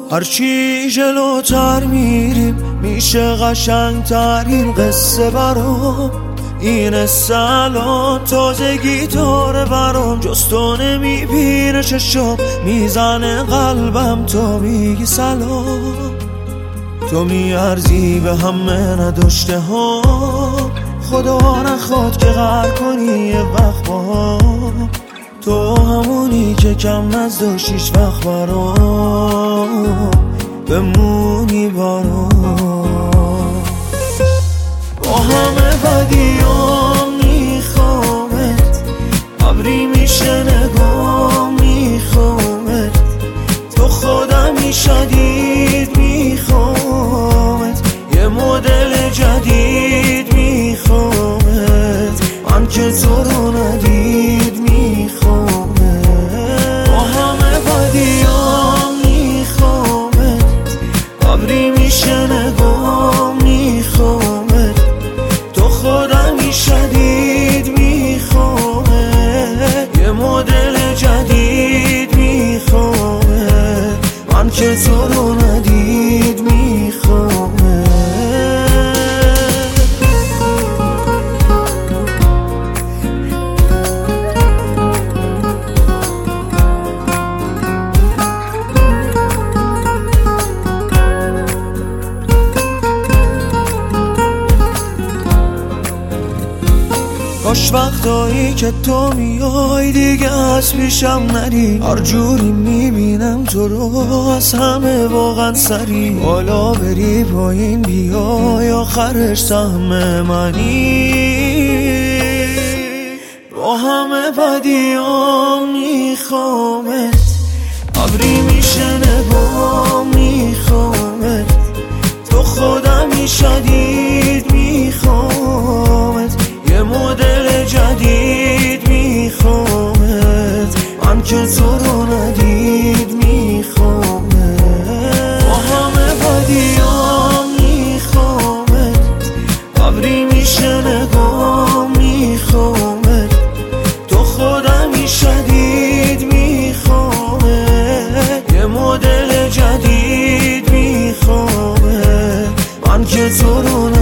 هرچی جلوتر میریم میشه قشنگتر این قصه برام. این الان تازگی داره برام، جز تو نمیبینه چشم، میزنه قلبم تو میگی سلام. تو میارزی به همه نداشته ها، خدا نخواد که غر کنی یه وقت با تو همونی که کم نزداشت هیچ وقت برام بمونی برام. با همه بدیام میخوامت، ابری میشه نگام میخوامت، تو خودمی شدید میخوامت، یه مدل جدید میخوامت، من که تو رو ندید میخوامت. با همه بدیام میخوامت، ابری میشه نگام میخوامت، تو خودمی شدید میخوامت، یه مدل جدید میخوامت، من که تو رو ندید میخوامت. کاش وقتایی که تو میای دیگه از پیشم نری، هر جوری میبینم تو رو از همه واقعا سری، بالا بری پایین بیای آخرش سهم منی. با همه بدیام میخوامت، ابری میشه نگام میخوامت، تو خودمی شدید میخوامت، یه مدل جدید میخوامت، من که تو رو ندید میخوامت. با همه بدیام میخوامت، ابری میشه نگام میخوامت، تو خودمی شدید میخوامت، یه مدل جدید میخوامت، من که تو رو